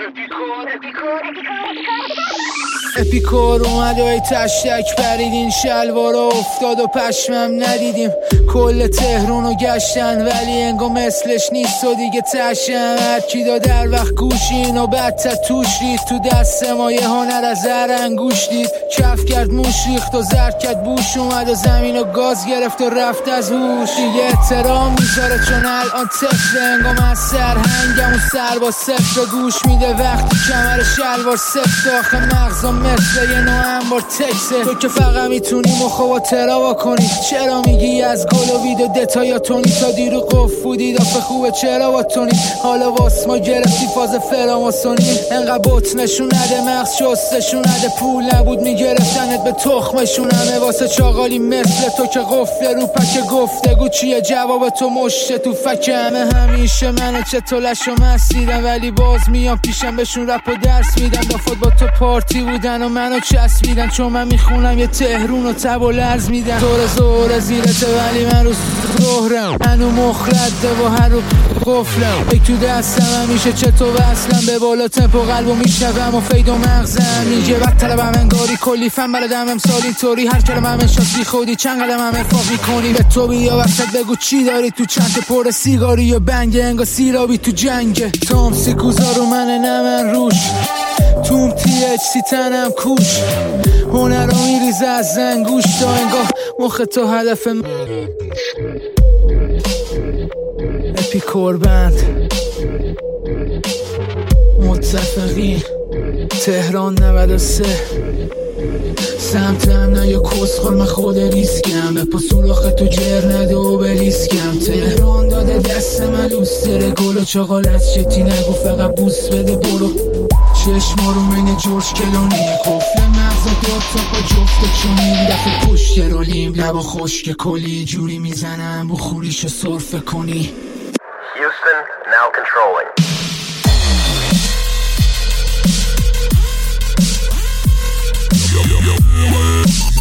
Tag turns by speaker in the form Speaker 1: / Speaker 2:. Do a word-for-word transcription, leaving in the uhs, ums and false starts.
Speaker 1: اپیکور اومد و ای تشتک پریدین، شلوارا افتاد و پشمم ندیدیم. کل تهرون رو گشتن ولی انگا مثلش نیست و دیگه تشم. هرکی دا در وقت گوشین و بدتر توش رید، تو دست ما یه هنر از هر انگوش دید. کف کرد موش ریخت و زرد کرد بوش، اومد و زمین و گاز گرفت و رفت از هوش. دیگه احترام میذاره چون الان طفل، انگام از سرهنگم و سر با صفر گوش میده وقتی کمر شلوار سفت. آخه مغزم مثل یه نوع انبار تکسه، تو که فقط میتونی مخاطره وا کنی. چرا میگی از گل و وید و دتایاتونی، تا دیرو قف بودی دافه خوبه چرا واتونی. حالا واس ما گرفتی فاز فراماسونی، انقدر بوت نشون نده مغز شستشون نده. پول نبود میگرفتنت به تخمشون، همه واسه چاقالی مثل تو که قفل رو پک گفتگو چیه جواب تو مشت تو فکه. همه همیشه منو چطولش و مسیدن ولی باز میام پیشم بهشون رپ و درس میدم. دافت با تو پارتی بودن و منو چسبیدن، چون من میخونم یه تهرون و تب و لرز میدن. دور زور زیرته ولی من رو ظهرم، هنو مخرده و هر رو قفلم. یک تو دستم همیشه چطور وصلم به بالا تمپو قلبو میشنوم و فید و مغزم میگه بد طلبم انگاری کلی فن بلدم امسال اینطوری. هر کلمه هم انشاسی خودی چند قدم هم ارفاق میکنی. به تو بیا وسط بگو چی داری تو چند پر سیگاری یا بنگه، انگا سیرابی تو جنگه. تام سیکوزا رو من نه من روش، توم تی اچ سی تنم کوش. هنر رو میریزه از زنگوش تا انگاه مخ تو هدف من. اپیکور بند متفقی تهران نود و سه. سمتم نه یا کسخور من خود ریسکم، به پسوراخ تو جر نده و بلیسکم. تهران داده دست من لوستره گل و چاقال از چتی نگو فقط بوس بده برو. چشما رو من جورج کلونی، قفل مغزا داد تا پا جفت چونیم. دفعه پشت رولیم لبا خشک کلی جوری میزنم بخوریشو صرفه کنی.
Speaker 2: Houston now controlling. Yo, yo, yo, yo.